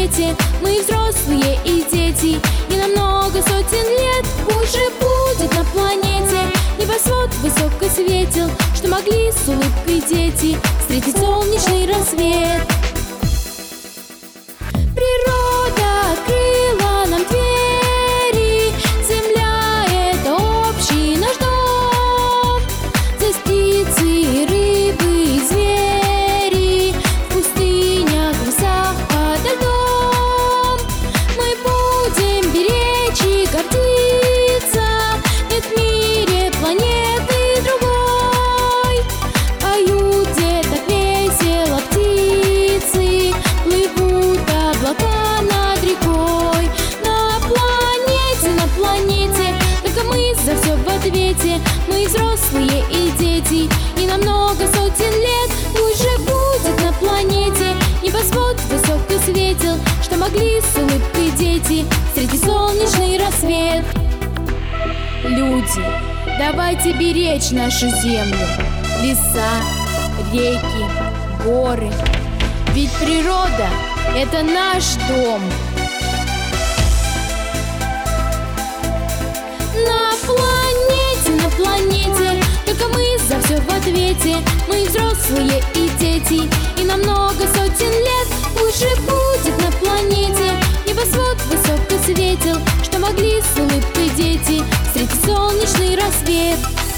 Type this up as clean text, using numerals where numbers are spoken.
планете. Мы взрослые и дети, и на много сотен лет уже будет на планете небосвод высоко светил, что могли с улыбкой дети встретить солнечный рассвет. Природа открыла нам двери, земля — это общий наш дом. Здесь птицы, рыбы и звери, в пустынях, в лесах, подо льдом. Мы будем беречь и гордиться, нет в мире планеты другой. Поют где так весело птицы, плывут облака над рекой. На планете, только мы за все в ответе. Мы взрослые и дети, и на много сотен лет уже будет на планете небосвод высоко светил, что могли с улыбкой дети встретить солнечный рассвет. Люди, давайте беречь нашу землю, леса, реки, горы. Ведь природа — это наш дом. На планете, только мы за все в ответе. Мы взрослые и дети, и на много сотен лет уже будет на планете небосвод высоко светил, что могли с улыбкой дети встретить солнечный рассвет.